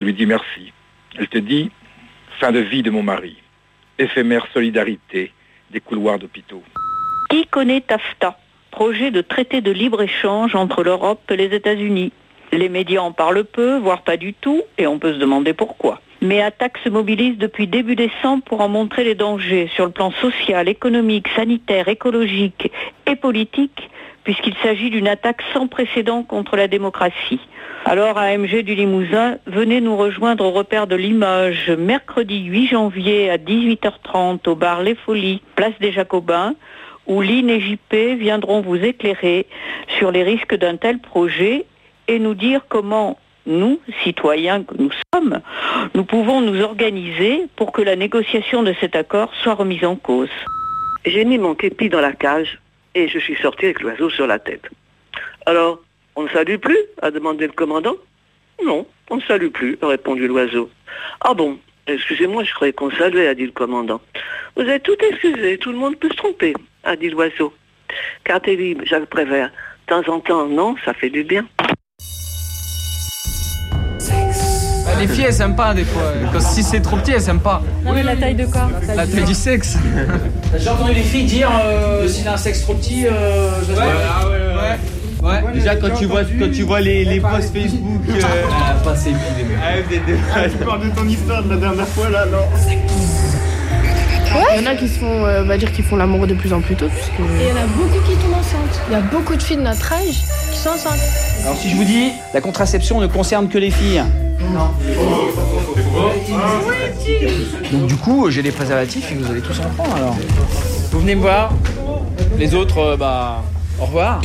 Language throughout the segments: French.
lui dis merci. Elle te dit, fin de vie de mon mari, éphémère solidarité des couloirs d'hôpitaux. Qui connaît TAFTA, projet de traité de libre-échange entre l'Europe et les États-Unis? Les médias en parlent peu, voire pas du tout, et on peut se demander pourquoi. Mais Attac se mobilise depuis début décembre pour en montrer les dangers sur le plan social, économique, sanitaire, écologique et politique, puisqu'il s'agit d'une attaque sans précédent contre la démocratie. Alors AMG du Limousin, venez nous rejoindre au repère de Limoges, mercredi 8 janvier à 18h30 au bar Les Folies, place des Jacobins, où Lynn et JP viendront vous éclairer sur les risques d'un tel projet et nous dire comment nous, citoyens que nous sommes, nous pouvons nous organiser pour que la négociation de cet accord soit remise en cause. J'ai mis mon képi dans la cage et je suis sorti avec l'oiseau sur la tête. Alors, on ne salue plus, a demandé le commandant. Non, on ne salue plus, a répondu l'oiseau. Ah bon, excusez-moi, je croyais qu'on saluait, a dit le commandant. Vous êtes tout excusé, tout le monde peut se tromper, a dit l'oiseau. Car t'es libre, Jacques Prévert. De temps en temps, non, ça fait du bien. Les filles elles s'aiment pas des fois. Si c'est trop petit elles s'aiment pas. Non mais la taille de quoi? La taille du sexe. J'ai entendu les filles dire si t'as un sexe trop petit, Ouais. Déjà quand tu vois les posts Facebook. Pas c'est Tu parles de ton histoire de la dernière fois là, non? Ouais. Il y en a qui se font, on va dire, qui font l'amour de plus en plus tôt, puisque... Et il y en a beaucoup qui tombent enceintes. Il y a beaucoup de filles de notre âge qui sont enceintes. Alors si je vous dis, la contraception ne concerne que les filles. Non. Donc du coup, j'ai des préservatifs et vous allez tous en prendre alors. Vous venez me voir. Les autres, au revoir.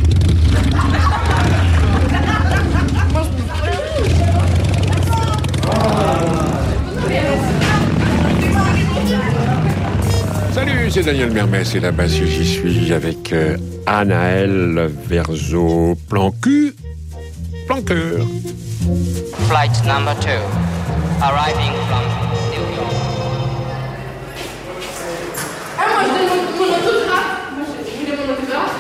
Salut, c'est Daniel Mermès et là-bas j'y suis avec Anaël Verzo, plan cul, plan cœur. Flight number 2, arriving from New York. Ah, moi je donne mon autographe. Je vous donne mon autographe.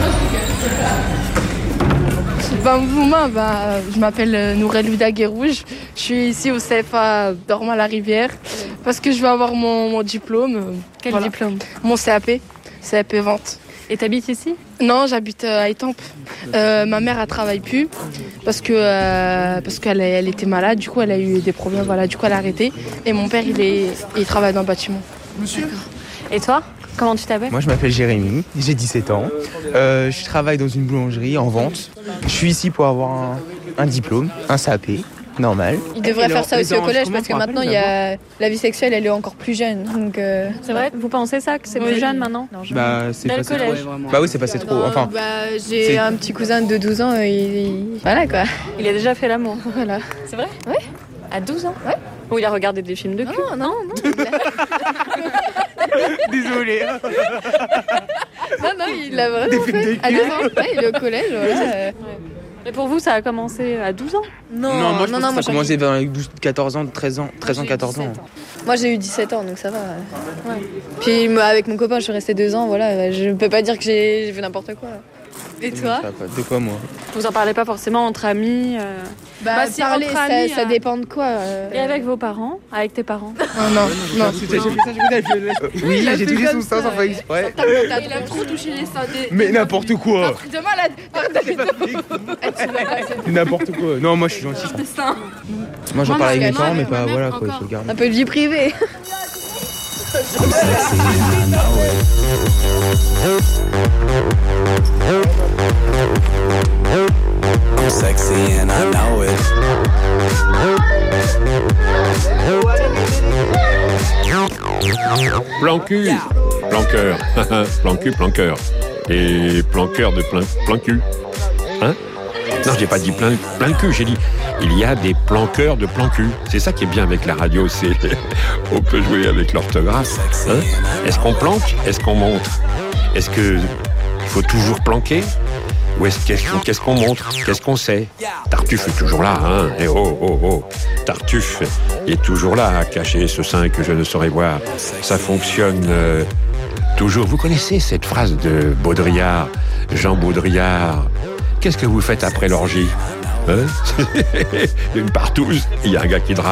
Je m'appelle Nourel Huda Guérouge. Je suis ici au CFA Dormant la Rivière parce que je vais avoir mon diplôme. Quel diplôme? Mon CAP vente. Et t'habites ici? Non, j'habite à Étampes. Ma mère elle travaille plus parce qu'elle était malade. Du coup, elle a eu des problèmes. Voilà, du coup, elle a arrêté. Et mon père, il travaille dans le bâtiment. Monsieur. Et toi? Comment tu t'appelles? Moi je m'appelle Jérémy, j'ai 17 ans. Je travaille dans une boulangerie en vente. Je suis ici pour avoir un diplôme, un CAP, normal. Il devrait faire ça aussi au collège parce que maintenant il y a la vie sexuelle, elle est encore plus jeune. Donc c'est vrai? Vous pensez ça que c'est plus jeune maintenant? Non, c'est dès passé le collège. trop. Bah oui, c'est passé trop. Enfin, j'ai un petit cousin de 12 ans, voilà quoi. Il a déjà fait l'amour. Voilà. C'est vrai? Ouais. À 12 ans? Ouais. Ou il a regardé des films de cul? Non. Désolé. Non, il l'a vraiment fait. À 12 ans, il est au collège. Voilà. Et pour vous, ça a commencé à 12 ans? Non, moi je pense que ça a commencé vers 12, 14 ans, 13 ans, 14 ans. Moi j'ai eu 17 ans, donc ça va. Ouais. Puis moi, avec mon copain, je suis restée 2 ans, voilà. Je peux pas dire que j'ai fait n'importe quoi. Et toi? De quoi moi? Vous en parlez pas forcément entre amis? Si parler, entre amis, ça dépend de quoi. Et avec vos parents? Avec tes parents? Non. Oui, j'ai touché son sein sans faire exprès. Il a trop touché les seins. Mais n'importe quoi. Un truc de malade. N'importe quoi. Non, moi je suis gentil. Moi j'en parle avec mes parents, mais pas voilà quoi, il faut le garder. Un peu de vie privée. I'm sexy and I know it. Plan cul, plan cœur, plan cul, plan cœur. Et plan cœur de plein cul. Hein? Non, j'ai pas dit plein de cul, j'ai dit il y a des planqueurs de plan cul. C'est ça qui est bien avec la radio, c'est on peut jouer avec l'orthographe. Hein? Est-ce qu'on planque? Est-ce qu'on montre? Est-ce que faut toujours planquer? Ou qu'est-ce qu'on montre? Qu'est-ce qu'on sait? Tartuffe est toujours là, hein? Et oh. Tartuffe est toujours là, à cacher ce sein que je ne saurais voir. Ça fonctionne toujours. Vous connaissez cette phrase de Baudrillard, Jean Baudrillard? Qu'est-ce que vous faites après l'orgie? Hein? Une partouze, il y a un gars qui drape.